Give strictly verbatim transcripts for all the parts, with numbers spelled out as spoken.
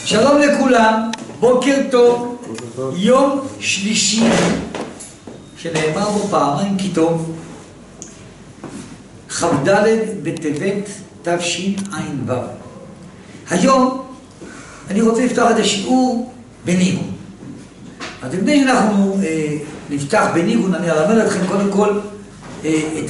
שלום לכולם, בוקר טוב, יום שלישי שנאמר בו פעמיים כי טוב, כ"ד בטבת תשע"ו. היום אני רוצה לפתוח את השיעור בניגון. אז לפני שאנחנו אה, נפתח בניגון, אני אלמד אתכם קודם כל אה, את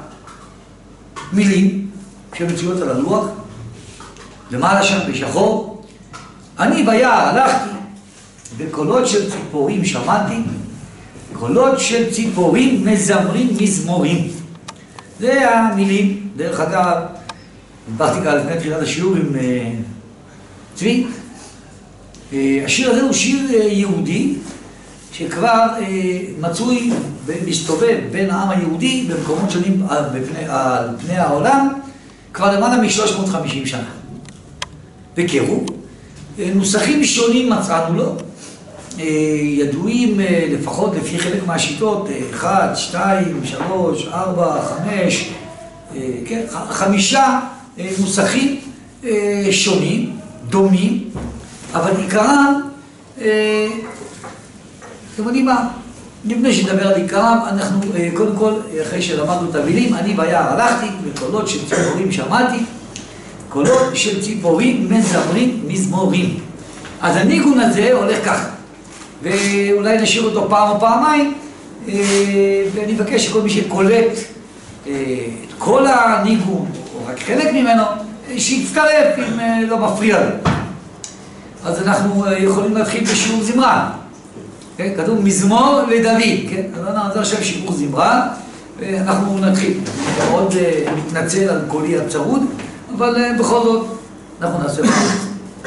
המילים שמצויות על הלוח, למעלה שם בשחור. אני ביער הלכתי, בקולות של ציפורים שמעתי, קולות של ציפורים מזמרים מזמורים. זה המילים. דרך אגב, דיברתי כאן לפני תחילת השיעור עם אה, צבי. אה, השיר הזה הוא שיר אה, יהודי, שכבר אה, מצוי ומסתובב בין העם היהודי במקומות שונים על פני, על פני העולם, כבר למעלה מ-שלוש מאות וחמישים שנה. וקראו. נוסחים שונים מצאנו לו, ידועים לפחות לפי חלק מהשיטות, אחד, שתיים, שלוש, ארבע, חמש, כן, חמישה נוסחים שונים, דומים, אבל עיקרם, אתם יודעים מה? לפני שנדבר על עיקרם, אנחנו קודם כל, אחרי שלמדנו את המילים, אני ביער הלכתי, בקולות של ציפורים שמעתי, קולות של ציפורים מזמרים מזמורים. אז הניגון הזה הולך ככה, ואולי נשאיר אותו פעם או פעמיים, ואני מבקש שכל מי שקולט את כל הניגון, או רק חלק ממנו, שיצטרף אם לא מפריע לו. אז אנחנו יכולים להתחיל בשיעור זמרה. כתוב מזמור לדוד, כן? אז אנחנו עכשיו שיעור זמרה, ואנחנו נתחיל. אני מאוד מתנצל על קולי הצרוד, אבל בכל זאת אנחנו נעשה את זה.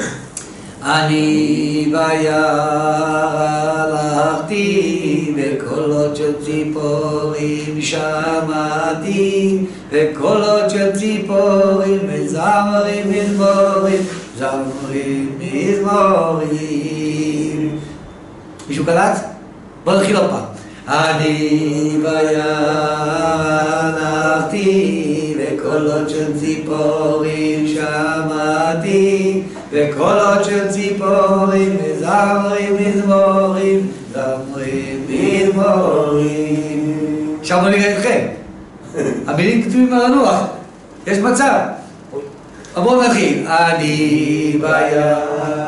אני ביער הלכתי, וקולות של ציפורים שמעתי, וקולות של ציפורים מזמרים מזמורים, זמרים מזמורים. מישהו קלט? בוא נתחיל עוד פעם. אני ביער הלכתי, וקולות של ציפורים שמעתי, וקולות של ציפורים מזמרים מזמורים, זמרים מזמורים. עכשיו בוא נראה אתכם. המילים כתובים על הלוח. יש מצב. בואו נתחיל. אני ביער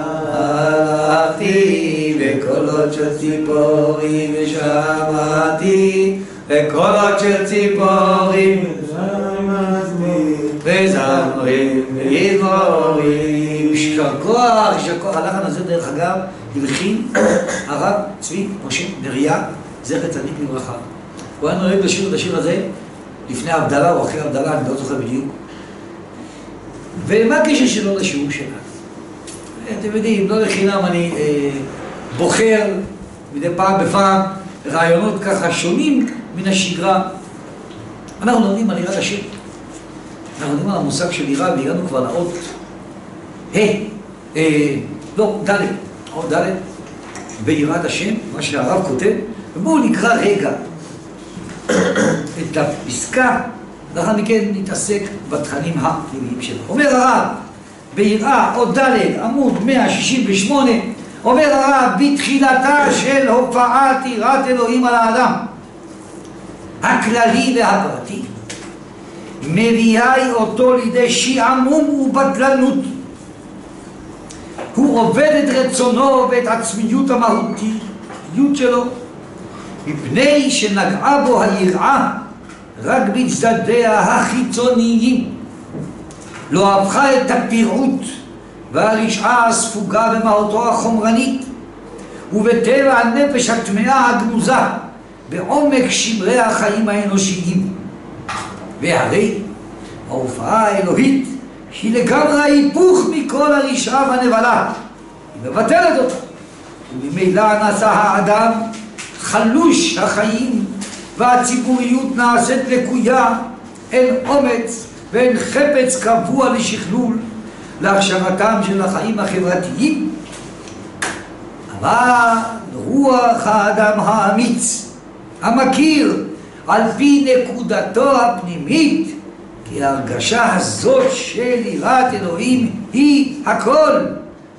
הלכתי, וקולות של ציפורים שמעתי, וקולות של ציפורים וזמרים מזמורים. יישר כוח, יישר כוח. הלחן הזה דרך אגב הלחין הרב צבי משה נריה, זכר צדיק לברכה. הוא היה נוהג לשיר את השיר הזה לפני הבדלה או אחרי הבדלה, אני לא זוכר בדיוק. ומה הקשר שלו לשיעור שלנו? אתם יודעים, לא לחינם אני אה, בוחר מדי פעם בפעם רעיונות ככה שונים מן השגרה. אנחנו לומדים על יראת השם. אנחנו לומדים על המושג של יראה, והגענו כבר לאות ה', אה, לא, ד', אות ד', ביראת השם, מה שהרב כותב. ובואו נקרא רגע את הפסקה, לאחר מכן נתעסק בתכנים הפנימיים שלו. אומר הרב, ביראה, אות ד', עמוד מאה שישים ושמונה, אומר הרב, בתחילתה של הופעת יראת אלוהים על האדם, הכללי והפרטי, מביאה אותו לידי שעמום ובטלנות. הוא עובד את רצונו ואת עצמיות המהותיות שלו, מפני שנגעה בו היראה רק בצדדיה החיצוניים, לא הפכה את הפירוט והרשעה הספוגה במהותו החומרנית ובטבע הנפש הטמאה הגנוזה בעומק שמרי החיים האנושיים. והרי ההופעה האלוהית היא לגמרי ההיפוך מכל הרשעה והנבלה, היא מבטלת אותה, וממילא נעשה האדם חלוש החיים, והציבוריות נעשית לקויה, אין אומץ ואין חפץ קבוע לשכלול להכשרתם של החיים החברתיים. אבל רוח האדם האמיץ המכיר על פי נקודתו הפנימית כי ההרגשה הזאת של יראת אלוהים היא הכל,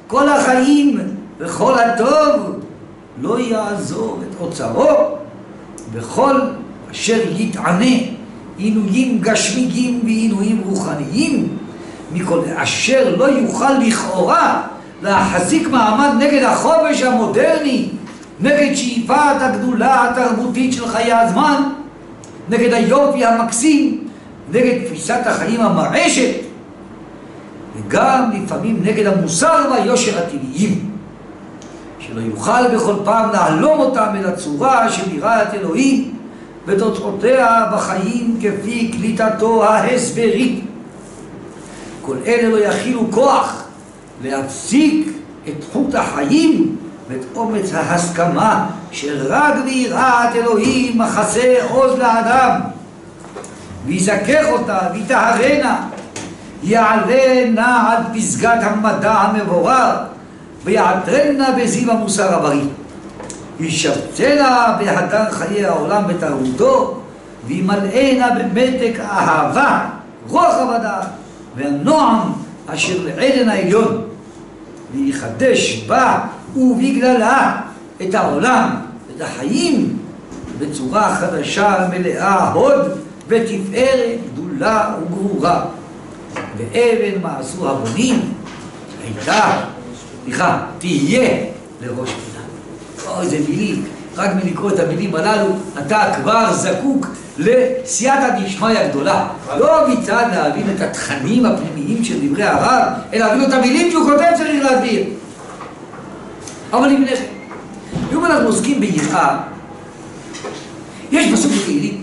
כל החיים וכל הטוב לא יעזור את אוצרו, וכל אשר יתענה עינויים גשמיים ועינויים רוחניים, מכל אשר לא יוכל לכאורה להחזיק מעמד נגד החופש המודרני, נגד שאיפת הגדולה התרבותית של חיי הזמן, נגד היופי המקסים, נגד תפיסת החיים המרעשת, וגם לפעמים נגד המוסר והיושר הטבעיים, שלא יוכל בכל פעם להלום אותם אל הצורה של יראת אלוהים ותוצאותיה בחיים כפי קליטתו ההסברית. כל אלה לא יכילו כוח להפסיק את חוט החיים ואת אומץ ההסכמה שרק ביראת אלוהים מחסה עוז לאדם, ויזכך אותה ויטהרנה, יעלנה עד פסגת המדע המבורר, ויעטרנה בזיו המוסר הבריא, וישבצנה בהדר חיי העולם בתרבותו, וימלאנה במתק האהבה, רוחב הדעת והנועם אשר לעדן העליון, ויחדש בה ובגללה את העולם ואת החיים בצורה חדשה מלאה הוד ותפארת גדולה וגבורה. ואבן מעשו הבונים הייתה, סליחה, תהיה לראש פינה. אוי, זה מילים, רק מלקרוא את המילים הללו אתה כבר זקוק לסייעתא דשמיא גדולה. לא מצד להבין את התכנים הפנימיים של דברי הרב, אלא להבין את המילים שהוא כותב צריך להסביר. אבל אם נלך, אם אנחנו עוסקים ביראה, יש פסוק בתהילים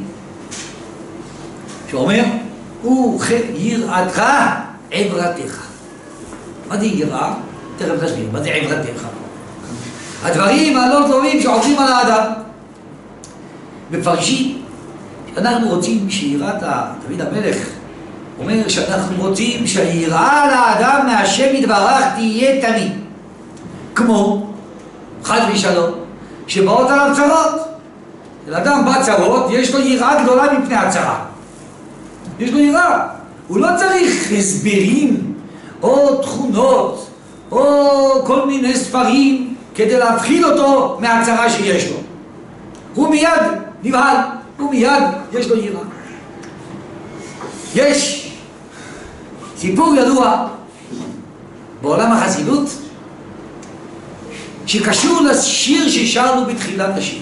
שאומר וכיראתך עברתך. מה זה יראה? תכף תסביר, מה זה עברתך? הדברים הלא טובים שעוברים על האדם. מפרשים שאנחנו רוצים שיראת דוד המלך אומר שאנחנו רוצים שהיראה לאדם מהשם יתברך תהיה תמיד, כמו חד ושלום שבאות עליו צרות. לאדם בא צרות, יש לו יראה גדולה מפני הצרה, יש לו יראה, הוא לא צריך הסברים או תכונות או כל מיני ספרים כדי להבחין אותו מהצרה שיש לו. הוא מיד נבהל, הוא מיד יש לו יראה. יש סיפור ידוע בעולם החסידות שקשור לשיר ששרנו בתחילת השיר.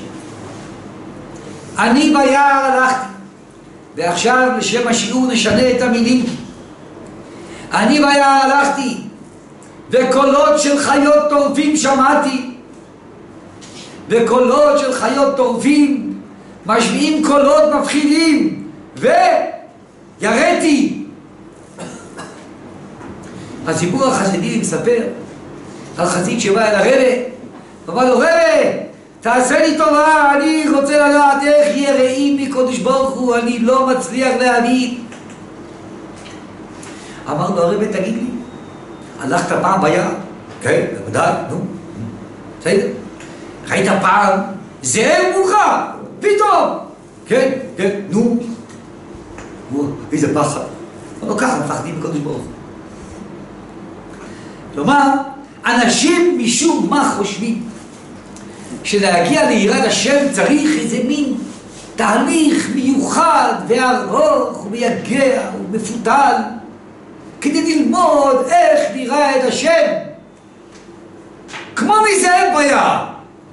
אני ביער הלכתי, ועכשיו לשם השיעור נשנה את המילים. אני ביער הלכתי וקולות של חיות טורפים שמעתי, וקולות של חיות טורפים משמיעים קולות מפחידים, וירדתי. הסיפור החסידי מספר על חסיד שבא אל הרבי ואמר לו, רבי, תעשה לי טובה, אני רוצה לדעת איך יראים מקודש ברוך הוא, אני לא מצליח להבין. אמר לו הרבי, תגיד לי, הלכת פעם ביער? כן, בוודאי, נו, בסדר. ראית פעם זאב מולך? פתאום! כן, כן, נו. איזה פחד. לא ככה מפחדים מקודש ברוך הוא. כלומר, אנשים משום מה חושבים שלהגיע ליראת השם צריך איזה מין תהליך מיוחד וארוך ומייגע ומפותל כדי ללמוד איך נראה את השם כמו מזאב ביער.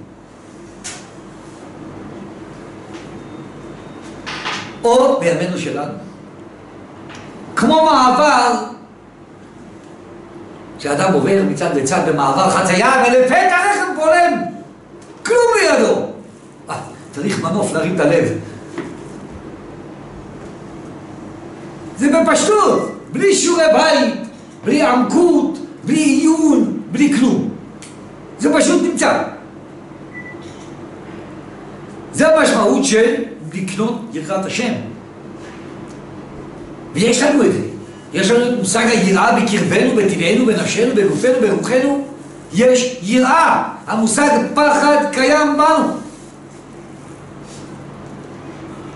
או בימינו שלנו כמו מעבר שאדם עובר מצד לצד במעבר חצייה ולפתע רכב פולם, כלום לידו. אה, צריך מנוף להרים את הלב. זה בפשטות, בלי שיעורי בית, בלי עמקות, בלי עיון, בלי כלום. זה פשוט נמצא. זה המשמעות של לקנות יראת השם. ויש לנו את זה. יש לנו את מושג היראה בקרבנו, בטבענו, בנפשנו, בגופנו, ברוחנו. יש יראה. המושג פחד קיים בנו.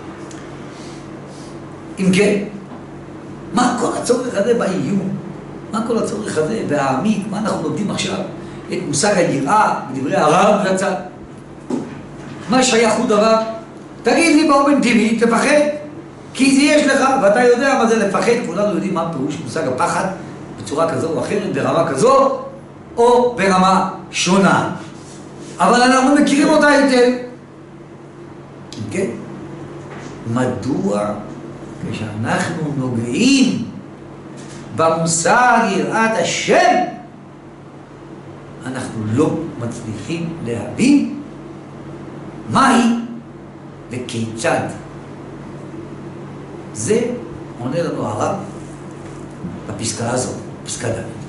אם כן, מה כל הצורך הזה באיום? מה כל הצורך הזה? והעמיק, מה אנחנו לומדים עכשיו? את מושג היראה בדברי הרב רצה. מה שייך הוא דבר? תגיד לי באופן טבעי, תפחד, כי זה יש לך, ואתה יודע מה זה לפחד, כולנו יודעים מה פירוש מושג הפחד בצורה כזו או אחרת, ברמה כזו או ברמה שונה. אבל אנחנו מכירים אותה היטב. כן? מדוע כשאנחנו נוגעים במושג יראת השם, אנחנו לא מצליחים להבין מהי וכיצד? זה עונה לנו הרב בפסקה הזאת, פסקה ד'.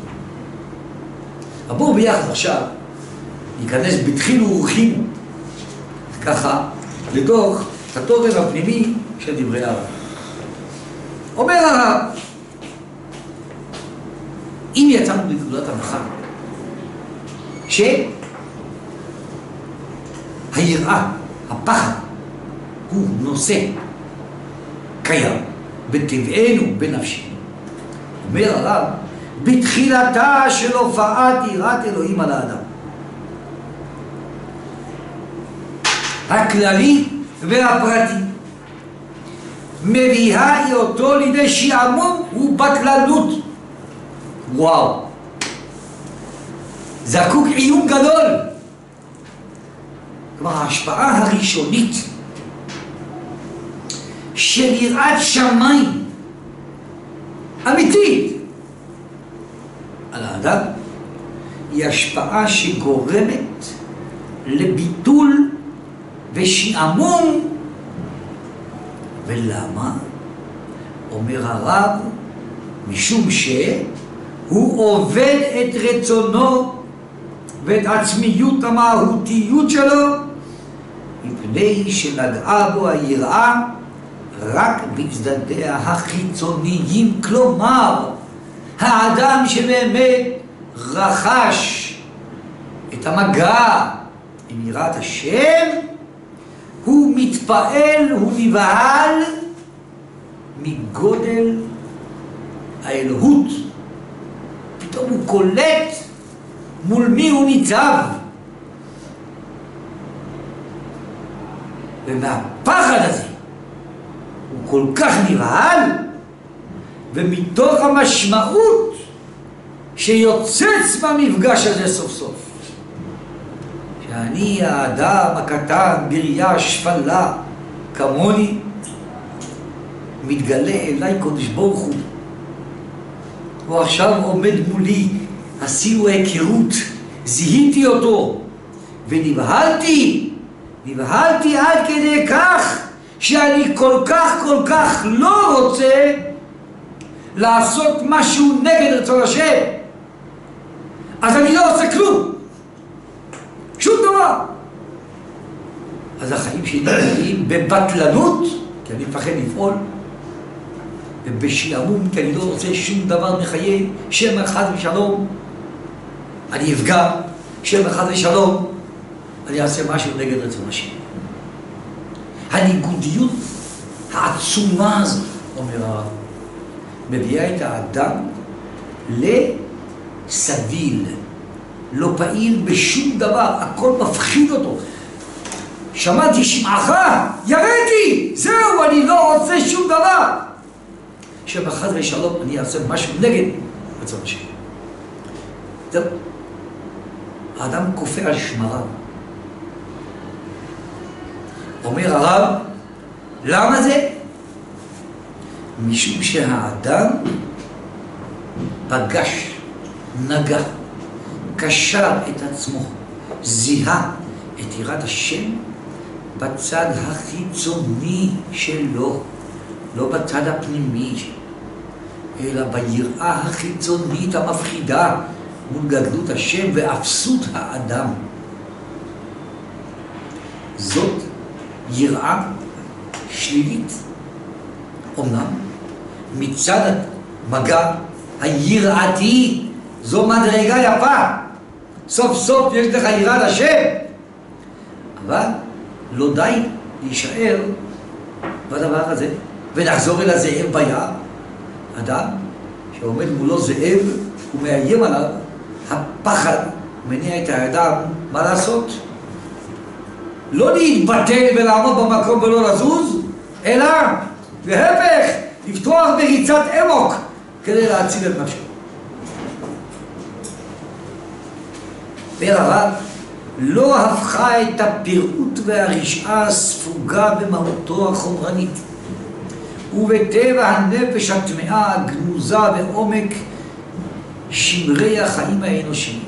בואו ביחד עכשיו ניכנס בתחילו ורחימו ככה לתוך התוכן הפנימי של דברי הרב. אומר הרב, אם יצאנו מנקודת הנחה שהיראה, הפחד, הוא נושא קיים בטבענו, בנפשנו, אומר הרב, בתחילתה של הופעת יראת אלוהים על האדם, הכללי והפרטי, מביאה אותו לידי שעמום ובטלנות. וואו, זקוק עיון גדול. כלומר, ההשפעה הראשונית של יראת שמיים אמיתית על האדם היא השפעה שגורמת לביטול ושעמום. ולמה? אומר הרב, משום שהוא עובד את רצונו ואת עצמיות המהותיות שלו, מפני שנגעה בו היראה רק בצדדיה החיצוניים. כלומר, האדם שבאמת רכש את המגע עם יראת השם, הוא מתפעל, הוא נבהל מגודל האלוהות. פתאום הוא קולט מול מי הוא ניצב. ומהפחד הזה הוא כל כך נבהל, ומתוך המשמעות שיוצץ במפגש הזה סוף סוף, שאני האדם הקטן בראייה שפלה כמוני, מתגלה אליי קודש ברוך הוא, הוא עכשיו עומד מולי, עשינו היכרות, זיהיתי אותו ונבהלתי, נבהלתי עד כדי כך שאני כל כך כל כך לא רוצה לעשות משהו נגד רצון השם, אז אני לא עושה כלום, שום דבר. אז החיים שלי נראים בבטלנות, כי אני מפחד לפעול, ובשעמום, כי אני לא רוצה שום דבר מחיי, שם אחד ושלום אני אפגע, שם אחד ושלום אני אעשה משהו נגד רצון השם. הניגודיות העצומה הזאת, אומר הרב, מביאה את האדם לסביל, לא פעיל בשום דבר, הכל מפחיד אותו. שמעתי שמעך, ירדתי, זהו, אני לא רוצה שום דבר. שבחד ושלום אני אעשה משהו נגד רצון השם. זהו. האדם כופה על שמריו. אומר הרב, למה זה? משום שהאדם פגש, נגע, קשר את עצמו, זיהה את יראת השם בצד החיצוני שלו, לא בצד הפנימי, אלא ביראה החיצונית המפחידה מול גדלות השם ואפסות האדם. זאת יראה שלילית. אומנם מצד המגע היראתי זו מדרגה יפה, סוף סוף יש לך יראת השם, אבל לא די להישאר בדבר הזה ונחזור אל הזאב ביער. אדם שעומד מולו זאב הוא מאיים עליו, הפחד מניע את האדם, מה לעשות? לא להתבטל ולעמוד במקום ולא לזוז, אלא להפך, לפתוח בריצת אמוק כדי להציל את נפשו. והרב לא הפכה את הפירוט והרשעה הספוגה במהותו החומרנית ובטבע הנפש הטמאה הגנוזה בעומק שמרי החיים האנושיים.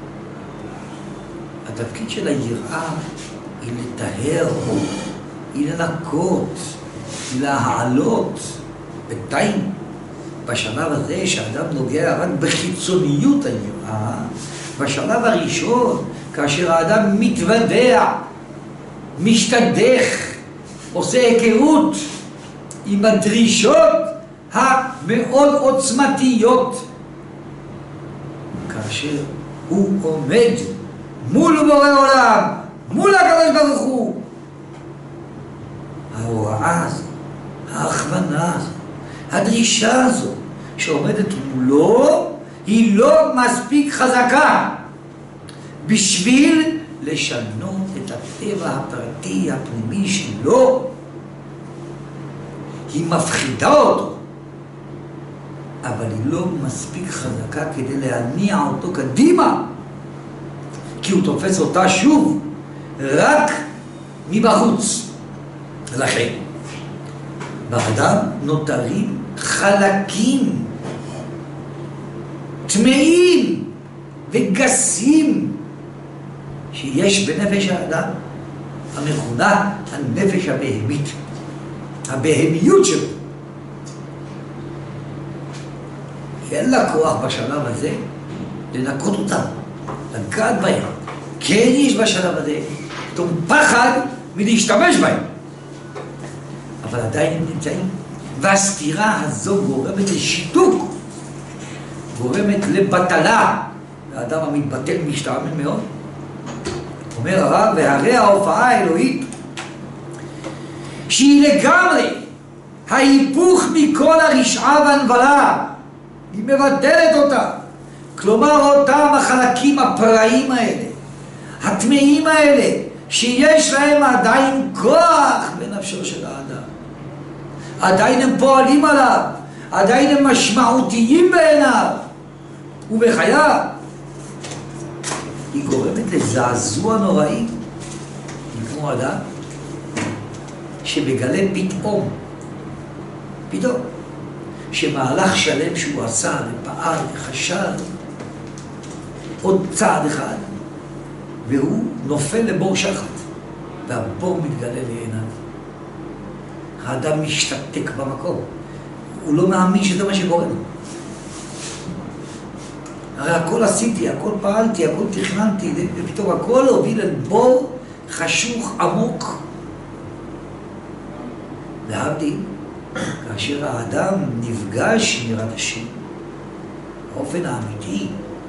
התפקיד של היראה היא לטהר, היא לנקות, היא להעלות. בינתיים, בשלב הזה שאדם נוגע רק בחיצוניות היראה, בשלב הראשון, כאשר האדם מתוודע, משתדך, עושה היכרות עם הדרישות המאוד עוצמתיות, כאשר הוא עומד מול בורא עולם, מול הקדוש ברוך הוא, ההוראה הזו, ההכוונה הזו, הדרישה הזו שעומדת מולו, היא לא מספיק חזקה בשביל לשנות את הטבע הפרטי הפנימי שלו. היא מפחידה אותו, אבל היא לא מספיק חזקה כדי להניע אותו קדימה, כי הוא תופס אותה שוב רק מבחוץ. לכן באדם נותרים חלקים טמאים וגסים שיש בנפש האדם, המכונה הנפש הבהמית, הבהמיות שלו. אין לה כוח בשלב הזה לנקות אותם, לגעת בהם. כן יש בשלב הזה פתאום פחד מלהשתמש בהם, אבל עדיין הם נמצאים, והסתירה הזו גורמת לשיתוק, גורמת לבטלה. האדם המתבטל משתעמם מאוד. אומר הרב, והרי ההופעה האלוהית שהיא לגמרי ההיפוך מכל הרשעה והנבלה, היא מבטלת אותה. כלומר אותם החלקים הפראיים האלה, הטמאים האלה, שיש להם עדיין כוח בנפשו של האדם, עדיין הם פועלים עליו, עדיין הם משמעותיים בעיניו ובחייו, היא גורמת לזעזוע נוראי. כמו אדם שמגלה פתאום, פתאום, שמהלך שלם שהוא עשה ופעל וחשב עוד צעד אחד, והוא נופל לבור שחת, והבור מתגלה לעיניו. האדם משתתק במקום, הוא לא מאמין שזה מה שקורה לו. הרי הכל עשיתי, הכל פעלתי, הכל תכננתי, ופתאום הכל הוביל אל בור חשוך עמוק. להבדיל, כאשר האדם נפגש עם יראת השם, באופן האמיתי,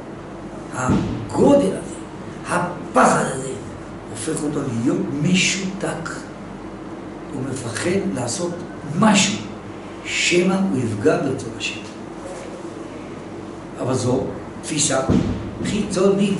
הגודל הזה, הפחד הזה, הופך אותו להיות משותק. הוא מפחד לעשות משהו, שמא הוא יפגע ברצון השם. אבל זו תפיסה חיצונית.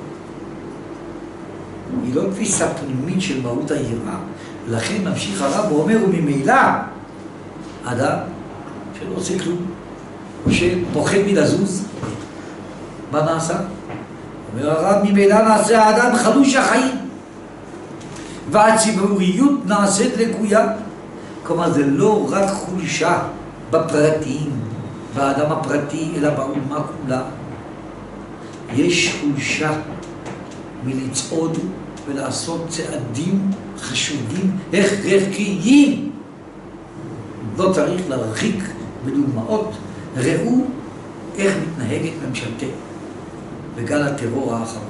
היא לא תפיסה פנימית של מהות היראה. לכן ממשיך הרב ואומר, וממילא אדם שלא עושה כלום, שפוחד מלזוז, מה נעשה? אומר הרב, ממילא נעשה האדם חלוש החיים, והציבוריות נעשית לקויה. כלומר, זה לא רק חולשה בפרטים, באדם הפרטי, אלא באומה כולה. יש חולשה מלצעוד ולעשות צעדים חשובים, הכרחיים. לא צריך להרחיק בדוגמאות. ראו איך מתנהגת ממשלתנו בגל הטרור האחרון.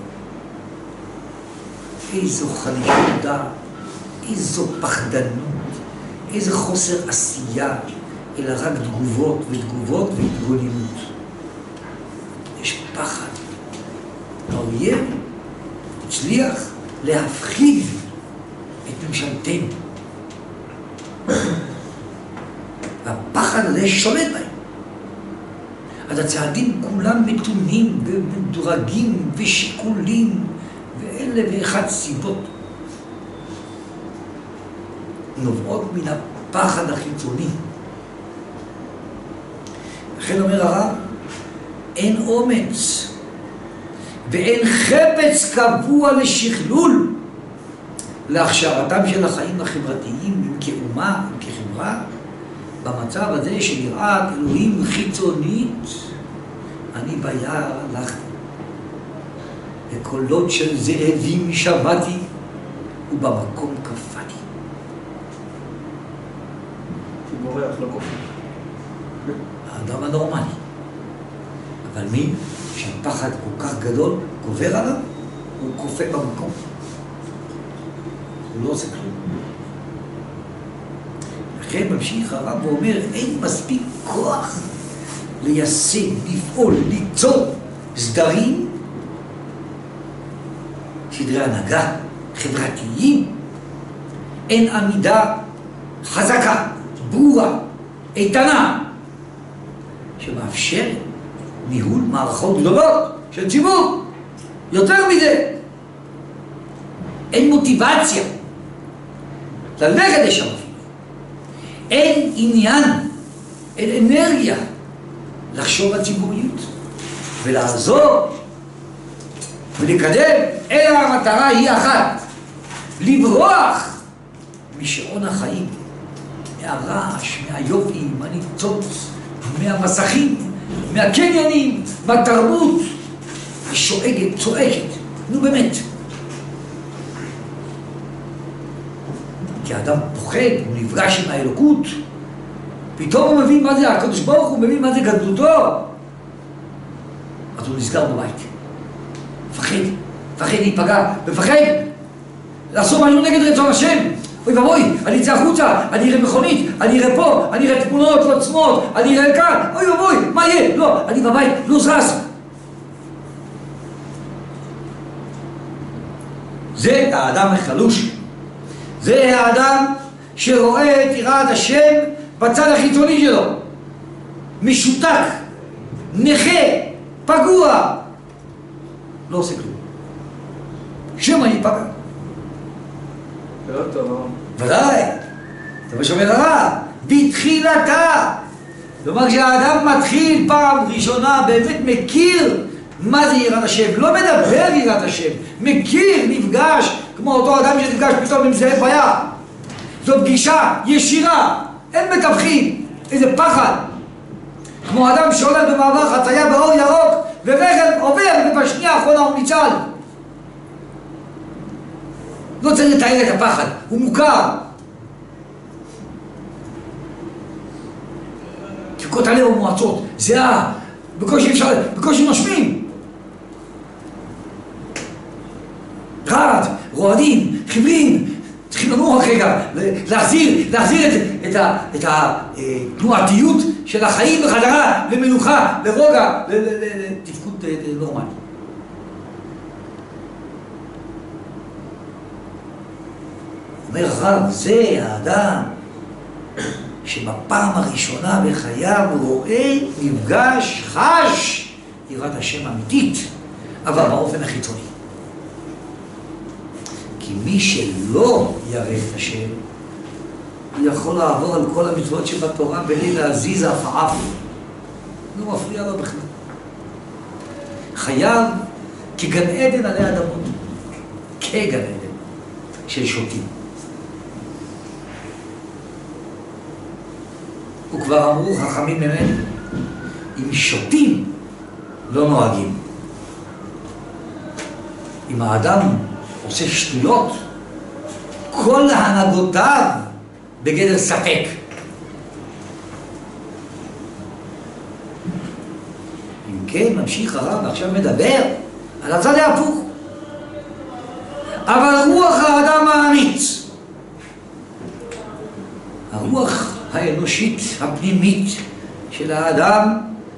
איזו חלישות דעת, איזו פחדנות, איזה חוסר עשייה, אלא רק תגובות ותגובות והתגוננות. יש פחד. האויב הצליח להפחיד את ממשלתנו. הפחד הזה שולט בהם. אז הצעדים כולם מתונים ומדורגים ושיקולים ואלה ואחד סיבות נובעות מן הפחד החיצוני. לכן אומר הרב, אין אומץ ואין חפץ קבוע לשכלול להכשרתם של החיים החברתיים כאומה וכחברה במצב הזה של יראת אלוהים חיצונית. אני ביער הלכתי וקולות של זאבים שמעתי ובמקום קפאתי. בורח לא קופא. האדם הנורמלי. אבל מי שהפחד כל כך גדול גובר עליו, הוא קופא במקום. הוא לא עושה כלום. לכן ממשיך הרב ואומר, אין מספיק כוח ליישם, לפעול, ליצור סדרים, סדרי הנהגה חברתיים. אין עמידה חזקה, ברורה, איתנה, שמאפשר ניהול מערכות גדולות של ציבור. יותר מזה, אין מוטיבציה ללכת לשם. אין עניין, אין אנרגיה לחשוב על ציבוריות ולעזור ולקדם, אלא המטרה היא אחת, לברוח משעון החיים, מהרעש, מהיופי, מהניצוץ, מהמסכים, מהקניינים, מהתרבות ששואגת, צועקת. נו באמת. כי האדם פוחד, הוא נפגש עם האלוקות, פתאום הוא מבין מה זה הקדוש ברוך הוא, מבין מה זה גדלותו, אז הוא נסגר בבית. מפחד, מפחד להיפגע, מפחד לעשות משהו נגד רצון השם. אוי ואבוי, אני אצא החוצה, אני אראה מכונית, אני אראה פה, אני אראה תמונות לא צמות, אני אראה כאן, אוי ואבוי, מה יהיה? לא, אני בבית, לא זז. זה האדם החלוש. זה האדם שרואה את יראת השם בצד החיצוני שלו. משותק, נכה, פגוע. לא עושה כלום. שמא ייפגע. זה לא טוב. ודאי. זה מה שאומר הרב. בתחילתה. כלומר, כשהאדם מתחיל פעם ראשונה, באמת מכיר מה זה יראת השם. לא מדבר יראת השם. מכיר, נפגש, כמו אותו אדם שנפגש פתאום עם זאב ביער. זו פגישה ישירה. אין מתווכים. איזה פחד. כמו אדם שהולך במעבר חצייה באור ירוק, ורכב עובר ובשנייה האחרונה הוא ניצל. לא צריך לתאר את הפחד, הוא מוכר. דפיקות הלב ומועצות, זהה, בקושי אפשר, בקושי נושמים. רעד, רועדים, חיבלים, צריכים לנוח רגע, להחזיר, להחזיר את, את, את התנועתיות של החיים בחזרה למנוחה, לרוגע, לתפקוד נורמלי. אומר הרב, זה האדם שבפעם הראשונה בחייו רואה, נפגש, חש יראת השם אמיתית, אבל באופן החיצוני. כי מי שלא ירא את השם, הוא יכול לעבור על כל המצוות שבתורה בלי להזיז עפעף. לא מפריע לו בכלל. חייו כגן עדן עלי אדמות, כגן עדן של שוטים. וכבר אמרו חכמים ממני, אם שוטים לא נוהגים. אם האדם עושה שטויות, כל הנהגותיו בגדר ספק. אם כן, ממשיך הרב עכשיו מדבר על הצד ההפוך. אבל רוח האדם האמיץ, הרוח האנושית הפנימית של האדם,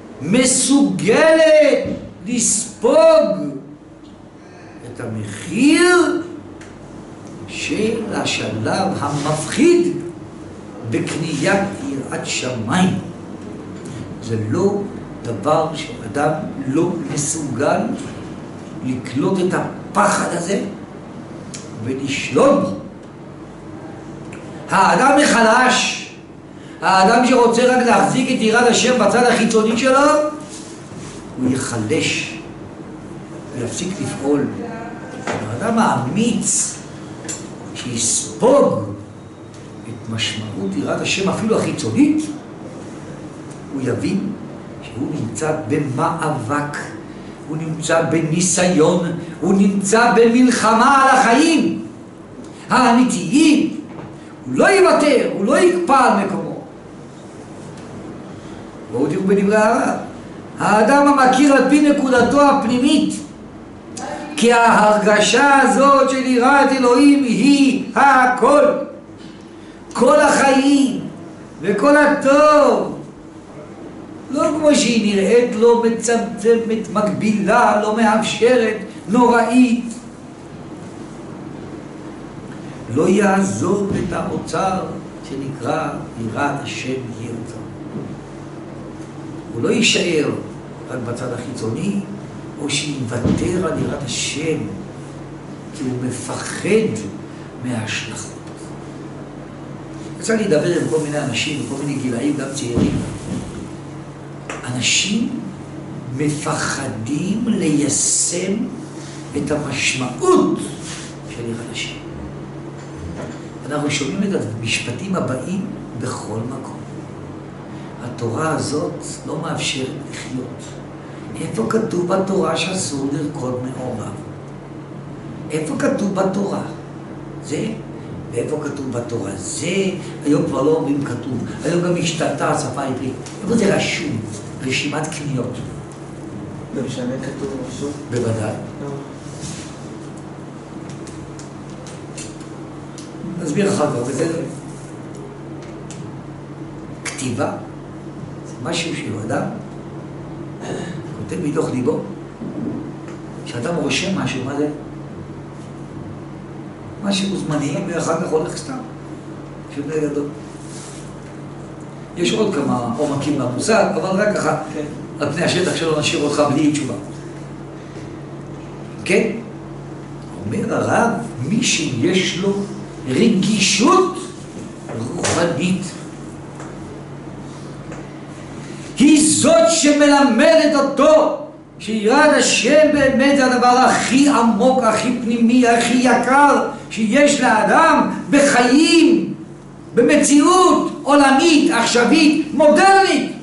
מסוגלת לספוג את המחיר של השלב המפחיד בקניית יראת שמיים. זה לא דבר שאדם לא מסוגל לקלוט את הפחד הזה ולשלול בו. האדם החלש, האדם שרוצה רק להחזיק את יראת השם בצד החיצוני שלו, הוא יחלש ויפסיק לפעול. האדם האמיץ שיספוג את משמעות יראת השם אפילו החיצונית, הוא יבין שהוא נמצא במאבק, הוא נמצא בניסיון, הוא נמצא במלחמה על החיים האמיתיים. הוא לא יוותר, הוא לא יקפא על מקומו. בואו תראו בדברי הרב, האדם המכיר על פי נקודתו הפנימית, כי ההרגשה הזאת של יראת אלוהים היא הכל. כל החיים וכל הטוב, לא כמו שהיא נראית, לא מצמצמת, מגבילה, לא מאפשרת, נוראית. לא יעזוב את האוצר שנקרא יראת השם יהיה אוצר. הוא לא יישאר רק בצד החיצוני, או שיוותר על יראת השם, כי הוא מפחד מההשלכות. יצא לי לדבר עם כל מיני אנשים, כל מיני גילאים, גם צעירים. אנשים מפחדים ליישם את המשמעות של יראת השם. אנחנו שומעים את המשפטים הבאים בכל מקום. התורה הזאת לא מאפשרת לחיות. איפה כתוב בתורה שאסור לרקוד מעורב? איפה כתוב בתורה? זה? ואיפה כתוב בתורה? זה, היום כבר לא אומרים כתוב. היום גם השתלטה השפה העברית. איפה זה רשום? רשימת קניות. במשנה כתוב משהו? בוודאי. נסביר אחר כך, בסדר? כתיבה זה משהו שהוא אדם כותב מתוך ליבו. כשאדם רושם משהו, מה זה? משהו זמני ואחר כך הולך סתם. פשוט לא גדול. יש עוד כמה עומקים למושג, אבל רק ככה, על פני השטח שלא נשאיר אותך בלי תשובה. כן? אומר הרב, מי שיש לו רגישות רוחנית, היא זאת שמלמדת אותו שיראת השם באמת זה הדבר הכי עמוק, הכי פנימי, הכי יקר שיש לאדם בחיים, במציאות עולמית, עכשווית, מודרנית.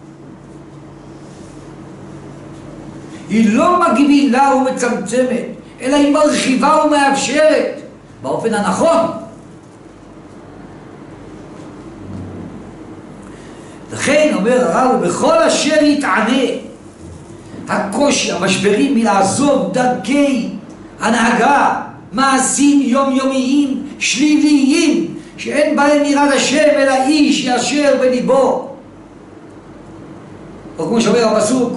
היא לא מגבילה ומצמצמת, אלא היא מרחיבה ומאפשרת באופן הנכון. לכן אומר הרב, ובכל אשר יתענה הקושי, המשברים מלעזוב דרכי הנהגה, מעשים יומיומיים, שליליים, שאין בהם יראת השם אלא איש ישר בליבו. או כמו שאומר הפסוק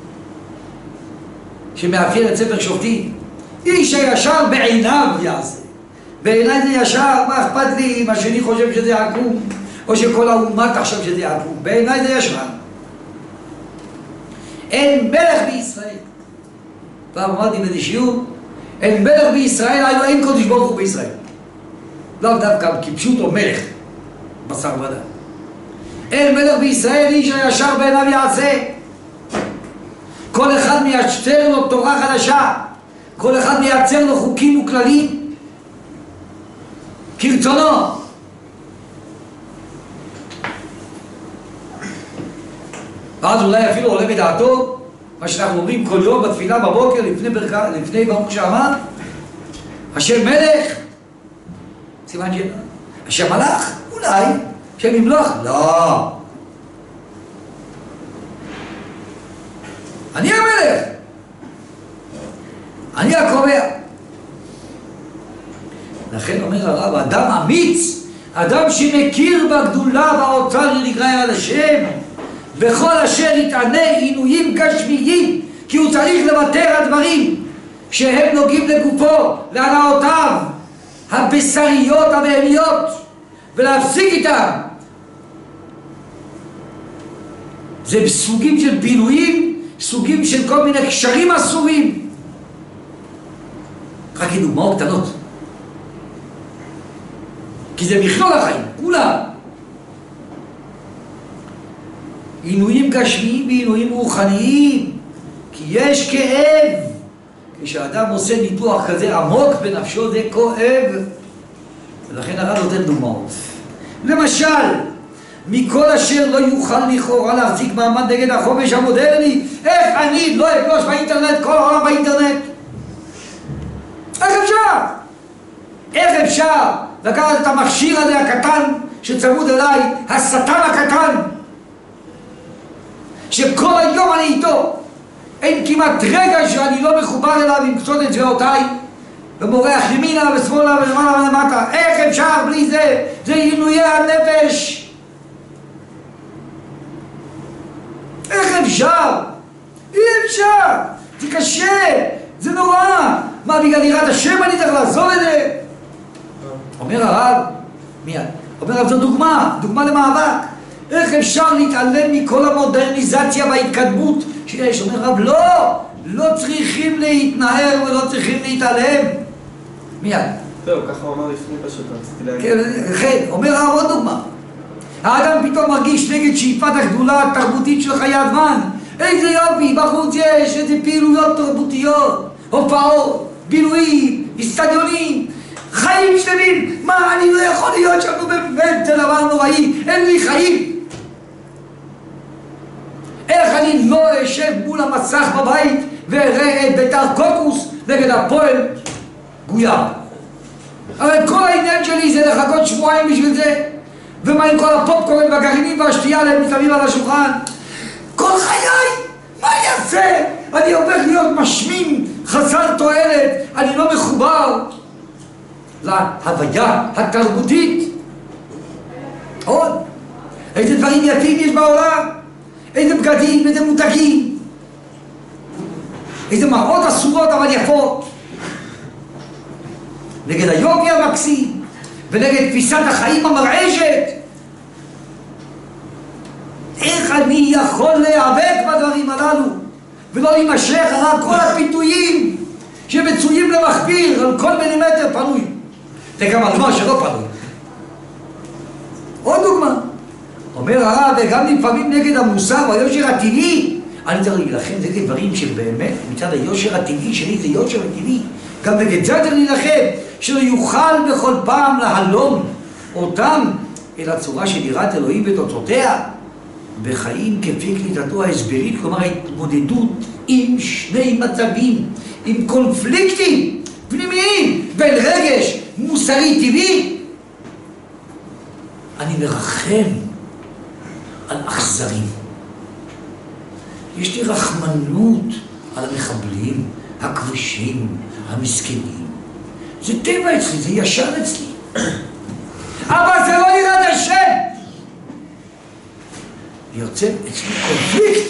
שמאפיין את ספר שופטים, איש הישר בעיניו יעשה. בעיניי זה ישר, מה אכפת לי אם השני חושב שזה עקום, או שכל האומה תחשוב שזה עקום. בעיניי זה ישר. אין מלך בישראל. פעם אמרתי באיזה שיעור, אין מלך בישראל, היינו אין קודש ברוך הוא בישראל. לא דווקא כפשוט או מלך, בשר ודם. אין מלך בישראל, איש הישר בעיניו יעשה. כל אחד מייצר לו תורה חדשה, כל אחד מייצר לו חוקים וכללים כרצונו. ואז אולי אפילו עולה בדעתו מה שאנחנו אומרים כל יום בתפילה בבוקר לפני ברכה, לפני ברוך שאמר השם מלך, סימן שאלה. השם מלך? אולי. השם ימלוך? לא. אני המלך. אני הקובע. לכן אומר הרב, אדם אמיץ, אדם שמכיר בגדולה והאוצר נקרא יראת השם, בכל אשר יתענה עינויים גשמיים, כי הוא צריך לוותר על דברים שהם נוגעים לגופו, להנאותיו הבשריות הבהמיות, ולהפסיק איתם. זה זה סוגים של בילויים, סוגים של כל מיני קשרים אסורים. רק כדוגמאות קטנות. כי זה מכלול החיים, כולם. עינויים גשמיים ועינויים רוחניים. כי יש כאב. כשאדם עושה ניתוח כזה עמוק בנפשו זה כואב. ולכן הרב נותן דוגמאות. למשל, מכל אשר לא יוכל לכאורה להחזיק מעמד נגד החופש המודרני, איך אני לא אגלוש באינטרנט, כל העולם באינטרנט? איך אפשר? איך אפשר לקחת את המכשיר הזה הקטן שצמוד אליי, השטן הקטן, שכל היום אני איתו, אין כמעט רגע שאני לא מחובר אליו עם קצות אצבעותיי ומורח ימינה ושמאלה ולמעלה ולמטה? איך אפשר בלי זה? זה עינויי הנפש. איך אפשר? אי אפשר. זה קשה, זה נורא. מה, בגלל יראת השם אני צריך לעזוב את זה? אומר הרב, מיד, אומר הרב, זו דוגמה, דוגמה למאבק. איך אפשר להתעלם מכל המודרניזציה וההתקדמות שיש? אומר הרב, לא, לא צריכים להתנער ולא צריכים להתעלם. מיד. זהו, ככה הוא אמר לפני פשוט, רציתי להגיד. כן, אומר הרב עוד דוגמה. האדם פתאום מרגיש נגד שאיפת הגדולה התרבותית של חיי הזמן. איזה יופי, בחוץ יש איזה פעילויות תרבותיות, הופעות, בילויים, אצטדיונים, חיים שלמים. מה, אני לא יכול להיות שאנו באמת, זה דבר נוראי, אין לי חיים. איך אני לא אשב מול המסך בבית ואראה את בית"ר קוקוס נגד הפועל גויאב? אבל כל העניין שלי זה לחכות שבועיים בשביל זה. ומה עם כל הפופקורן והגרעינים והשתייה להם מסביב על השולחן? כל חיי, מה אני אעשה? אני הופך להיות משמים, חסר תועלת, אני לא מחובר להוויה התרבותית. עוד, איזה דברים יפים יש בעולם, איזה בגדים, איזה מותגים, איזה מראות אסורות אבל יפות, נגד היופי המקסים ונגד תפיסת החיים המרעשת. איך אני יכול להיאבק בדברים הללו ולא להימשך אחר כל הפיתויים שמצויים למכביר על כל מילימטר פנוי וגם על מה שלא פנוי? עוד דוגמה, אומר הרב, וגם לפעמים נגד המוסר והיושר הטבעי. אני צריך להילחם נגד דברים שבאמת מצד היושר הטבעי שלי, זה יושר הטבעי, גם נגד זה צריך להילחם, שלא יוכל בכל פעם להלום אותם אל הצורה של יראת אלוהים ותוצאותיה בחיים כפי קליטתו ההסברית, כלומר ההתמודדות עם שני מצבים, עם קונפליקטים פנימיים בין רגש מוסרי טבעי. אני מרחם על אכזרים, יש לי רחמנות על המחבלים, הכבושים, המסכנים. זה טבע אצלי, זה ישר אצלי. אבל זה לא יראת השם. יוצא אצלי קונפליקט.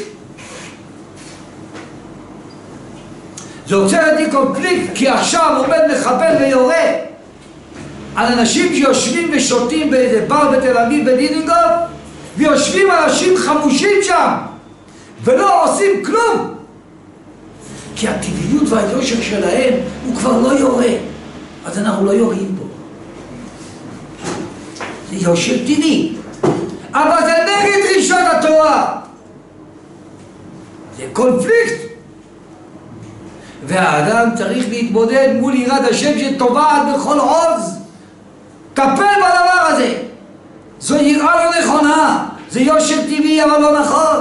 זה יוצא אצלי קונפליקט, כי עכשיו עומד מחבל ויורה על אנשים שיושבים ושותים באיזה בר בתל אביב בדיזינגוף, ויושבים אנשים חמושים שם ולא עושים כלום, כי הטבעיות והיושר שלהם הוא כבר לא יורה, אז אנחנו לא יורים בו. זה יושר טבעי, אבל זה נגד דרישות התורה, זה קונפליקט. והאדם צריך להתמודד מול יראת השם שטובעת בכל עוז. טפל בדבר הזה. זו יראה לא נכונה, זה יושר טבעי אבל לא נכון.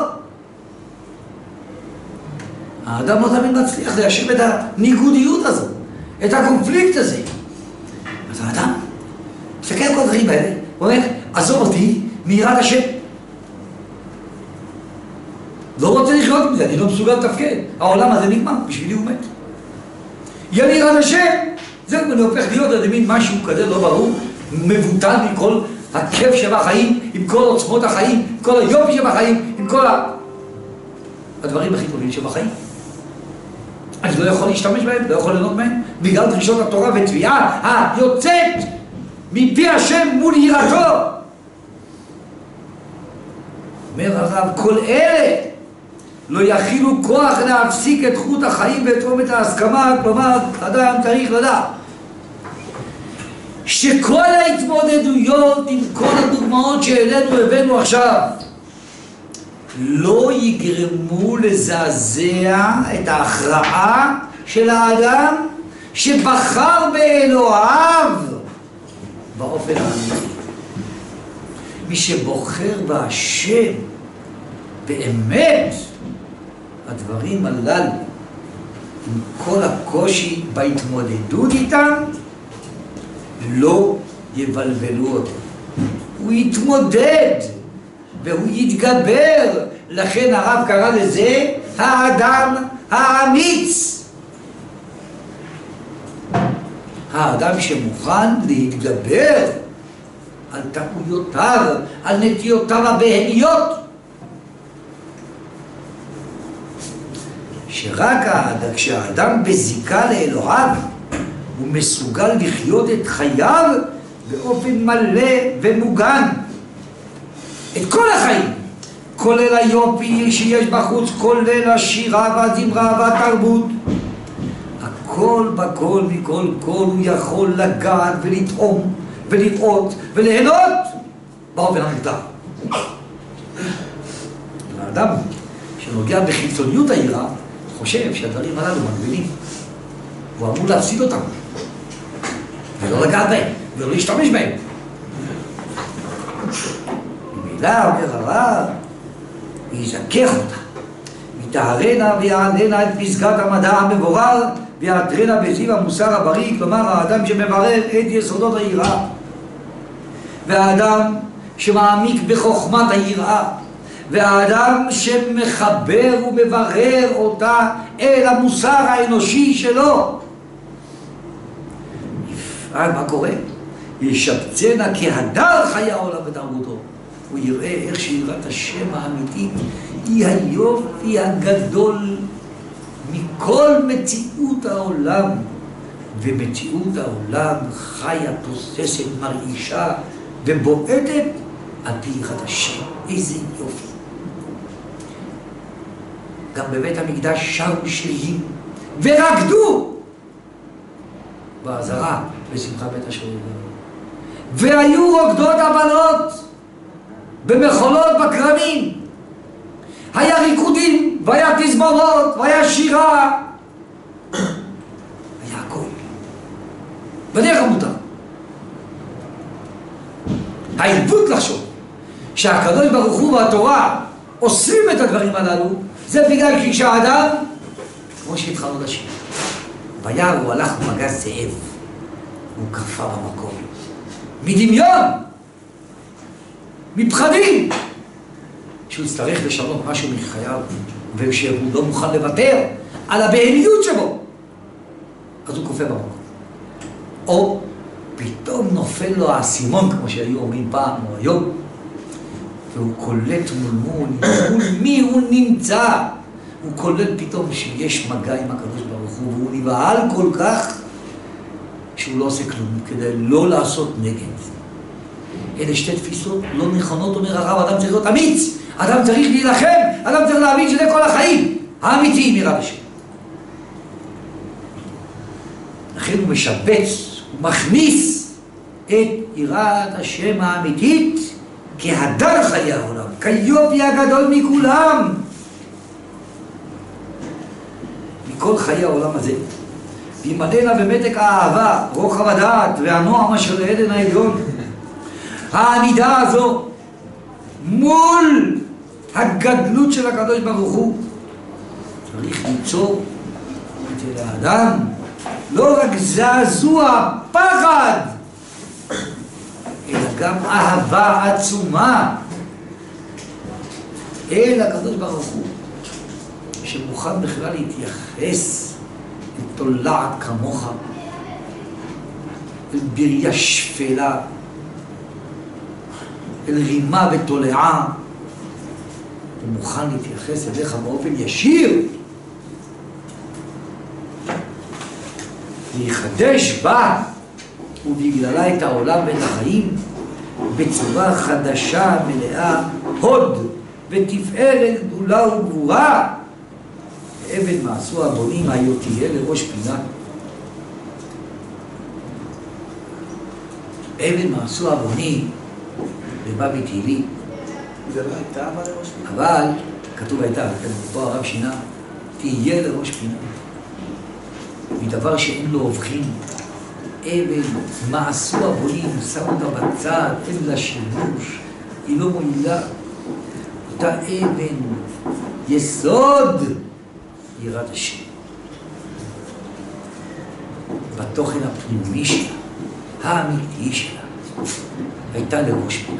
האדם לא תמיד מצליח ליישב את הניגודיות הזו, את הקונפליקט הזה. אז האדם מסתכל על כל הדברים האלה, הוא אומר, עזוב אותי מיראת השם. לא רוצה לחיות מזה, אני לא מסוגל לתפקד. העולם הזה נגמר, בשבילי הוא מת. יהיה לי יראת השם, זהו, אני הופך להיות איזה מין משהו כזה לא ברור, מבוטל מכל הכיף שבחיים, עם כל עוצמות החיים, עם כל היופי שבחיים, עם כל ה... הדברים הכי טובים שבחיים. אני לא יכול להשתמש בהם, לא יכול ליהנות מהם, בגלל דרישות התורה ותביעה היוצאת מפי השם מול יראתו. אומר הרב, כל אלה לא יכילו כוח להפסיק את חוט החיים ואת רובד ההסכמה. כלומר, אדם צריך לדעת שכל ההתמודדויות עם כל הדוגמאות שהעלינו הבאנו עכשיו לא יגרמו לזעזע את ההכרעה של האדם שבחר באלוהיו באופן האמיתי. מי שבוחר בהשם באמת, הדברים הללו עם כל הקושי בהתמודדות איתם לא יבלבלו אותו. הוא יתמודד והוא יתגבר. לכן הרב קרא לזה האדם האמיץ, האדם שמוכן להתגבר על טעויותיו, על נטיותיו הבהמיות, שרק האדם, כשהאדם בזיקה לאלוהיו הוא מסוגל לחיות את חייו באופן מלא ומוגן. את כל החיים, כולל היופי שיש בחוץ, כולל השירה והזמרה והתרבות, הכל בכל מכל כל הוא יכול לגעת ולטעום ולראות וליהנות באופן המותר. האדם שנוגע בחיצוניות היראה חושב שהדברים הללו מגבילים, הוא אמור להפסיד אותם ולא לגעת בהם ולא להשתמש בהם. במילה אומר הרב, ויזכך אותה, ויטהרנה ויעלנה את פסגת המדע המבורר, ויעטרנה בזיו המוסר הבריא. כלומר, האדם שמברר את יסודות היראה, והאדם שמעמיק בחוכמת היראה, והאדם שמחבר ומברר אותה אל המוסר האנושי שלו, יפעל מה קורה? ישבצנה כהדר חיי העולם ותרבותו. הוא יראה איך שיראת השם האמיתית היא היופי הגדול מכל מציאות העולם, ומציאות העולם חיה, תוססת, מרעישה ובועטת על פי יראת השם. איזה יופי. גם בבית המקדש שרו שירים ורקדו בעזרה בשמחה בית השואלים, והיו רוקדות הבנות במחולות בכרמים. היה ריקודים והיה תזמורות והיה שירה, היה הכל בדרך המותר. העיוות לחשוב שהקדוש ברוך הוא והתורה עושים את הדברים הללו, זה בגלל שהאדם, כמו שהתחלנו לשיר, ביער הוא הלך ומגע זאב, הוא קפא במקום מדמיון, מפחדים שהוא יצטרך לשנות משהו מחייו, ושהוא לא מוכן לוותר על הבהמיות שבו, אז הוא קופא במקום. או פתאום נופל לו האסימון, כמו שהיו אומרים פעם או היום, והוא קולט מול מול, מול מי הוא נמצא. הוא קולט פתאום שיש מגע עם הקדוש ברוך הוא, והוא נבהל כל כך שהוא לא עושה כלום כדי לא לעשות נגד. אלה שתי תפיסות לא נכונות, אומר הרב. אדם צריך להיות אמיץ, אדם צריך להילחם, אדם צריך להבין שזה כל החיים האמיתיים יראת השם. לכן הוא משבץ, הוא מכניס את יראת השם האמיתית כהדר חיי העולם, כיופי הגדול מכולם, מכל חיי העולם הזה. וימלאנה במתק האהבה, רוחב הדעת והנועם אשר לעדן העליון. העמידה הזו מול הגדלות של הקדוש ברוך הוא צריך ליצור אצל האדם לא רק זעזוע, פחד, אלא גם אהבה עצומה אל הקדוש ברוך הוא, שמוכן בכלל להתייחס אל תולעת כמוך, אל בריה שפלה, אל רימה ותולעה. הוא מוכן להתייחס אליך באופן ישיר, להיחדש בה ובגללה את העולם ואת החיים בצורה חדשה, מלאה, הוד ותפארת גדולה וגבורה. אבן מעשו הבונים היו תהיה לראש פינה. אבן מעשו הבונים בבא בתהילים. זה לא הייתה אבל לראש פינה? אבל, כתוב הייתה, פה הרב שינה, תהיה לראש פינה. מדבר שאין לו הובחין. אבן מעשו הבונים, שמו אותה בצד, אין לה שימוש, היא לא מועילה. אותה אבן, יסוד יראת השם. בתוכן הפנימי שלה, האמיתי שלה, הייתה לראש פינה.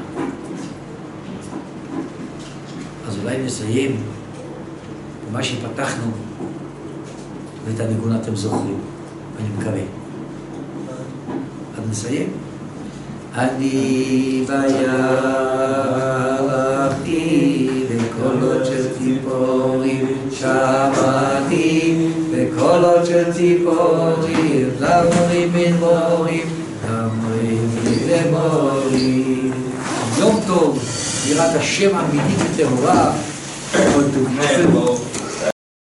אז אולי נסיים במה שפתחנו, ואת הניגון אתם זוכרים, אני מקווה. עד נסיים. אני בירחתי בקולות של ציפורים, שמעתי בקולות של ציפורים, זמרים מנמורים, זמרים מנמורים. יום טוב, יראת השם אמיתית וטהורה, כל טוב.